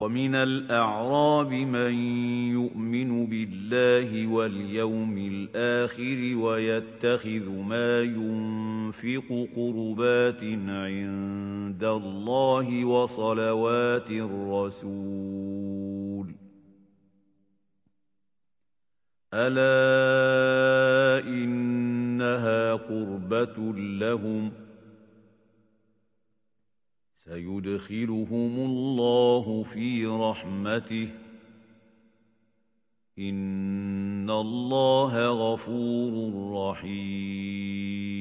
وَمِنَ الْأَعْرَابِ مَن يُؤْمِنُ بِاللَّهِ وَالْيَوْمِ الْآخِرِ وَيَتَّخِذُ مَا يُنفِقُ قُرُبَاتٍ عِندَ اللَّهِ وَصَلَوَاتِ الرَّسُولِ ۚ أَلَا إِنَّهَا قُرْبَةٌ لَّهُمْ ۚ سَيُدْخِلُهُمُ اللَّهُ فِي رَحْمَتِهِ ۗ إِنَّ اللَّهَ غَفُورٌ رَّحِيمٌ.